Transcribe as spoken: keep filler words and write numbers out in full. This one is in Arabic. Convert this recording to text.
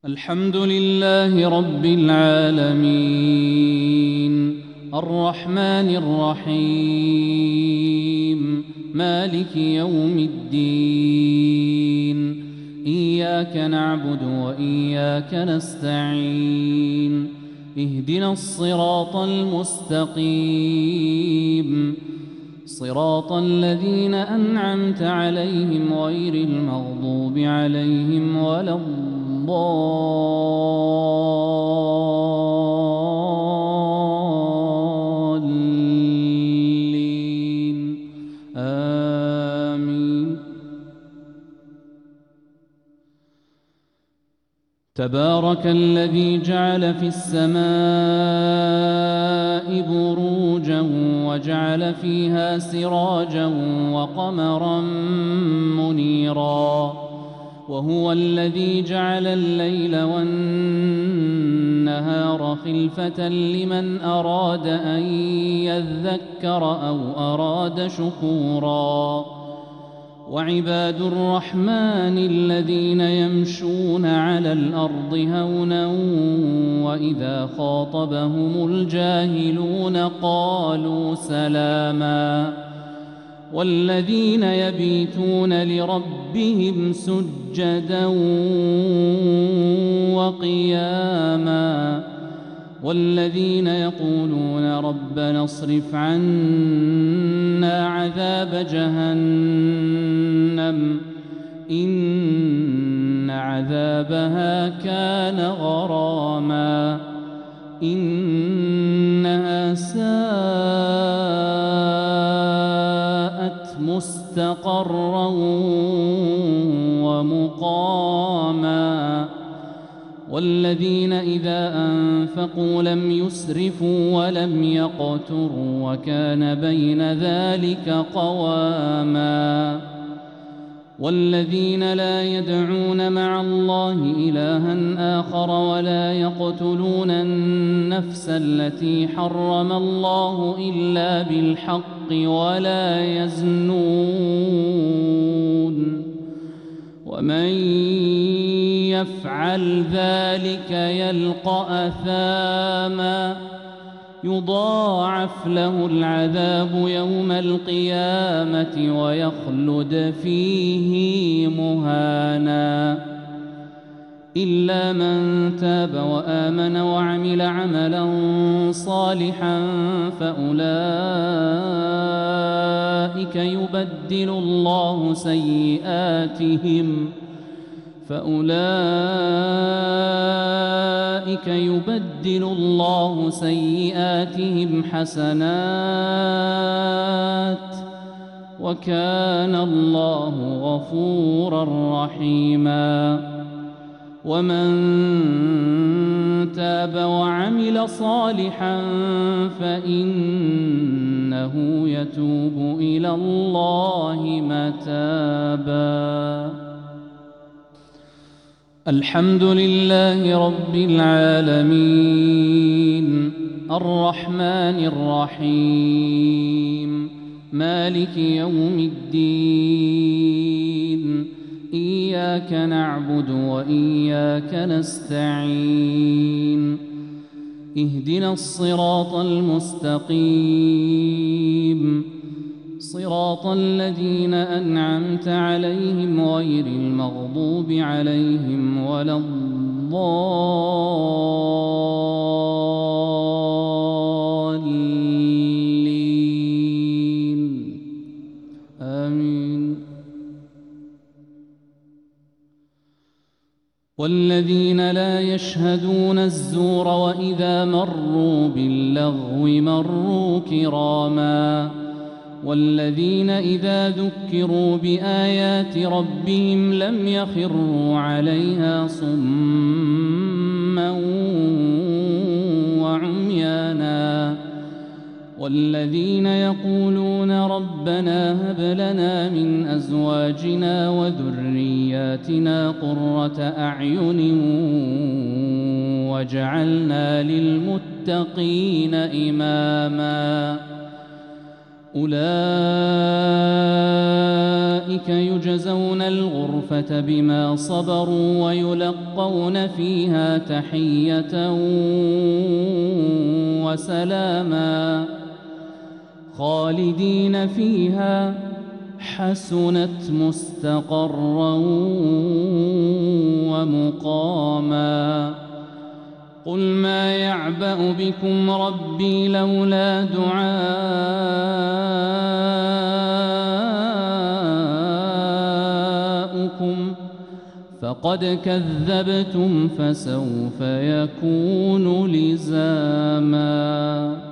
الحمد لله رب العالمين الرحمن الرحيم مالك يوم الدين إياك نعبد وإياك نستعين اهدنا الصراط المستقيم صراط الذين أنعمت عليهم غير المغضوب عليهم ولا الضالين آمين. تبارك الذي جعل في السماء بروجا وجعل فيها سراجا وقمرا منيرا وهو الذي جعل الليل والنهار خلفة لمن أراد أن يذكر أو أراد شكورا وعباد الرحمن الذين يمشون على الأرض هونا وإذا خاطبهم الجاهلون قالوا سلاما والذين يبيتون لربهم سجدا وقياما والذين يقولون ربنا اصرف عنا عذاب جهنم إن عذابها كان غراما إنها ساءت مستقرا ومقاما والذين إذا أنفقوا لم يسرفوا ولم يقتروا وكان بين ذلك قواما والذين لا يدعون مع الله إلها آخر ولا يقتلون النفس التي حرم الله إلا بالحق ولا يزنون ومن يفعل ذلك يلقى أثاما يضاعف له العذاب يوم القيامة ويخلد فيه مهانا إلا من تاب وآمن وعمل عملا صالحا فأولئك يبدل الله سيئاتهم فأولئك يبدل الله سيئاتهم حسنات وكان الله غفورا رحيما ومن تاب وعمل صالحا فإنه يتوب إلى الله متابا. الحمد لله رب العالمين الرحمن الرحيم مالك يوم الدين إياك نعبد وإياك نستعين اهدنا الصراط المستقيم صراط الذين أنعمت عليهم غير المغضوب عليهم ولا الضالين آمين. والذين لا يشهدون الزور وإذا مروا باللغو مروا كراما والذين إذا ذكروا بآيات ربهم لم يخروا عليها صما وعميانا والذين يقولون ربنا هب لنا من أزواجنا وذرياتنا قرة أعين واجعلنا للمتقين إماما أولئك يجزون الغرفة بما صبروا ويلقون فيها تحية وسلاما خالدين فيها حسنت مستقرا ومقاما قل ما يعبأ بكم ربي لولا دعاؤكم فقد كذبتم فسوف يكون لزاما.